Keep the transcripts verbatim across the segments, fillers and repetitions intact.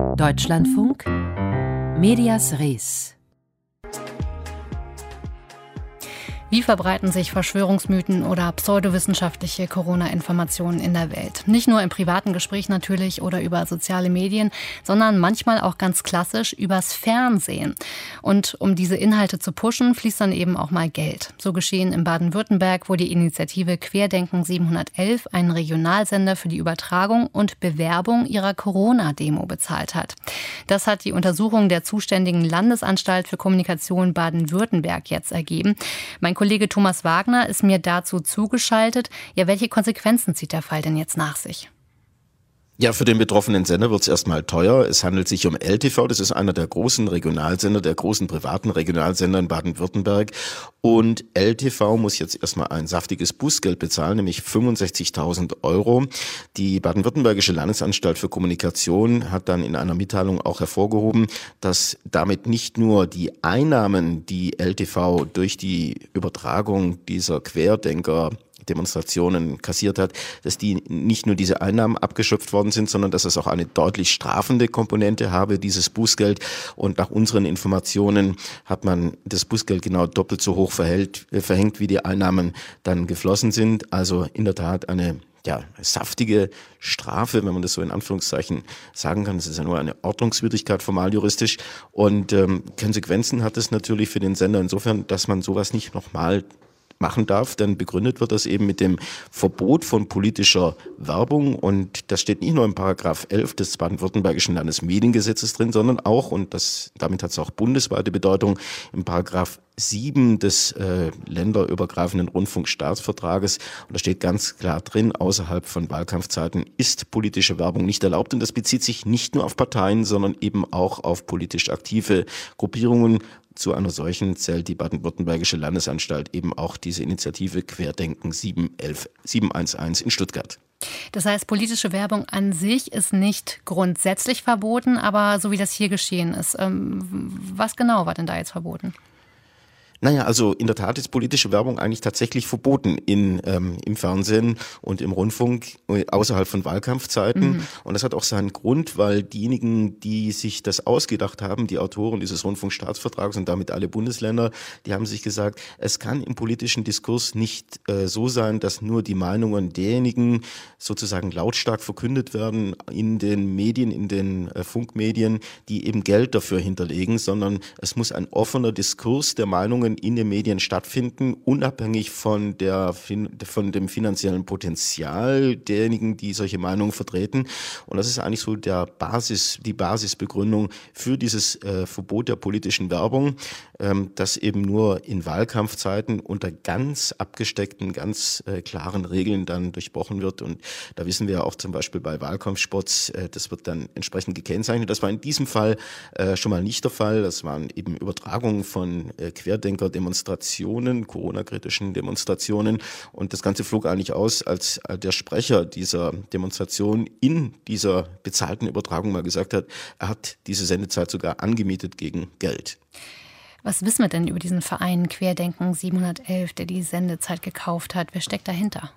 Deutschlandfunk Medias Res. Wie verbreiten sich Verschwörungsmythen oder pseudowissenschaftliche Corona-Informationen in der Welt? Nicht nur im privaten Gespräch natürlich oder über soziale Medien, sondern manchmal auch ganz klassisch übers Fernsehen. Und um diese Inhalte zu pushen, fließt dann eben auch mal Geld. So geschehen in Baden-Württemberg, wo die Initiative Querdenken siebenhundertelf einen Regionalsender für die Übertragung und Bewerbung ihrer Corona-Demo bezahlt hat. Das hat die Untersuchung der zuständigen Landesanstalt für Kommunikation Baden-Württemberg jetzt ergeben. Mein Kollege Thomas Wagner ist mir dazu zugeschaltet. Ja, welche Konsequenzen zieht der Fall denn jetzt nach sich? Ja, für den betroffenen Sender wird es erstmal teuer. Es handelt sich um L T V, das ist einer der großen Regionalsender, der großen privaten Regionalsender in Baden-Württemberg. Und L T V muss jetzt erstmal ein saftiges Bußgeld bezahlen, nämlich fünfundsechzigtausend Euro. Die Baden-Württembergische Landesanstalt für Kommunikation hat dann in einer Mitteilung auch hervorgehoben, dass damit nicht nur die Einnahmen, die L T V durch die Übertragung dieser Querdenker Demonstrationen kassiert hat, dass die nicht nur diese Einnahmen abgeschöpft worden sind, sondern dass es auch eine deutlich strafende Komponente habe, dieses Bußgeld. Und nach unseren Informationen hat man das Bußgeld genau doppelt so hoch verhält, äh, verhängt, wie die Einnahmen dann geflossen sind. Also in der Tat eine ja, saftige Strafe, wenn man das so in Anführungszeichen sagen kann. Das ist ja nur eine Ordnungswidrigkeit formal juristisch. Und ähm, Konsequenzen hat es natürlich für den Sender insofern, dass man sowas nicht nochmal machen darf, dann begründet wird das eben mit dem Verbot von politischer Werbung, und das steht nicht nur im Paragraph elf des baden-württembergischen Landesmediengesetzes drin, sondern auch, und das damit hat es auch bundesweite Bedeutung, im Paragraph sieben des äh, länderübergreifenden Rundfunkstaatsvertrages, und da steht ganz klar drin, außerhalb von Wahlkampfzeiten ist politische Werbung nicht erlaubt, und das bezieht sich nicht nur auf Parteien, sondern eben auch auf politisch aktive Gruppierungen. Zu einer solchen zählt die baden-württembergische Landesanstalt eben auch diese Initiative Querdenken siebenhundertelf in Stuttgart. Das heißt, politische Werbung an sich ist nicht grundsätzlich verboten, aber so wie das hier geschehen ist, ähm, was genau war denn da jetzt verboten? Naja, also in der Tat ist politische Werbung eigentlich tatsächlich verboten in, ähm, im Fernsehen und im Rundfunk außerhalb von Wahlkampfzeiten. Mhm. Und das hat auch seinen Grund, weil diejenigen, die sich das ausgedacht haben, die Autoren dieses Rundfunkstaatsvertrags und damit alle Bundesländer, die haben sich gesagt, es kann im politischen Diskurs nicht äh, so sein, dass nur die Meinungen derjenigen sozusagen lautstark verkündet werden in den Medien, in den äh, Funkmedien, die eben Geld dafür hinterlegen, sondern es muss ein offener Diskurs der Meinungen in den Medien stattfinden, unabhängig von der von dem finanziellen Potenzial derjenigen, die solche Meinungen vertreten. Und das ist eigentlich so der Basis, die Basisbegründung für dieses äh, Verbot der politischen Werbung, ähm, das eben nur in Wahlkampfzeiten unter ganz abgesteckten, ganz äh, klaren Regeln dann durchbrochen wird. Und da wissen wir ja auch zum Beispiel bei Wahlkampfspots, äh, das wird dann entsprechend gekennzeichnet. Das war in diesem Fall äh, schon mal nicht der Fall. Das waren eben Übertragungen von äh, Querdenker Demonstrationen, Corona-kritischen Demonstrationen, und das Ganze flog eigentlich aus, als der Sprecher dieser Demonstration in dieser bezahlten Übertragung mal gesagt hat, er hat diese Sendezeit sogar angemietet gegen Geld. Was wissen wir denn über diesen Verein Querdenken siebenhundertelf, der die Sendezeit gekauft hat? Wer steckt dahinter?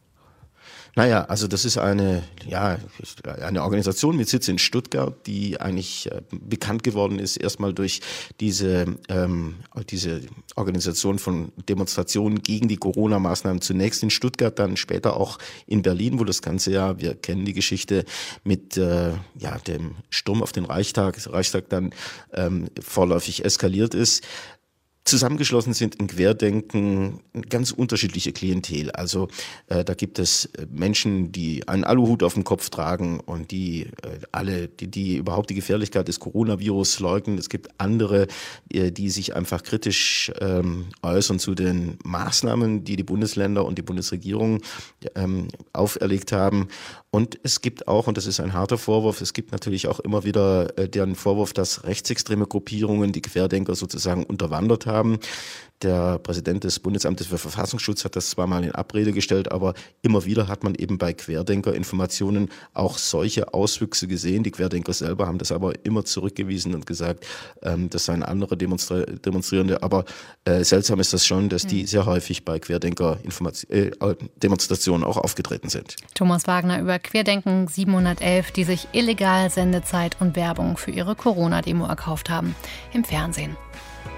Naja, also das ist eine, ja, eine Organisation mit Sitz in Stuttgart, die eigentlich äh, bekannt geworden ist, erstmal durch diese, ähm, diese Organisation von Demonstrationen gegen die Corona-Maßnahmen, zunächst in Stuttgart, dann später auch in Berlin, wo das Ganze ja, wir kennen die Geschichte mit äh, ja, dem Sturm auf den Reichstag, Reichstag dann ähm, vorläufig eskaliert ist. Zusammengeschlossen sind in Querdenken ganz unterschiedliche Klientel. Also äh, da gibt es Menschen, die einen Aluhut auf dem Kopf tragen und die äh, alle, die, die überhaupt die Gefährlichkeit des Coronavirus leugnen. Es gibt andere, äh, die sich einfach kritisch ähm, äußern zu den Maßnahmen, die die Bundesländer und die Bundesregierung ähm, auferlegt haben. Und es gibt auch, und das ist ein harter Vorwurf, es gibt natürlich auch immer wieder äh, deren Vorwurf, dass rechtsextreme Gruppierungen die Querdenker sozusagen unterwandert haben. haben. Der Präsident des Bundesamtes für Verfassungsschutz hat das zwar mal in Abrede gestellt, aber immer wieder hat man eben bei Querdenker-Informationen auch solche Auswüchse gesehen. Die Querdenker selber haben das aber immer zurückgewiesen und gesagt, ähm, das seien andere Demonstra- Demonstrierende. Aber äh, seltsam ist das schon, dass die sehr häufig bei Querdenker-Demonstrationen äh, auch aufgetreten sind. Thomas Wagner über Querdenken siebenhundertelf, die sich illegal Sendezeit und Werbung für ihre Corona-Demo erkauft haben im Fernsehen.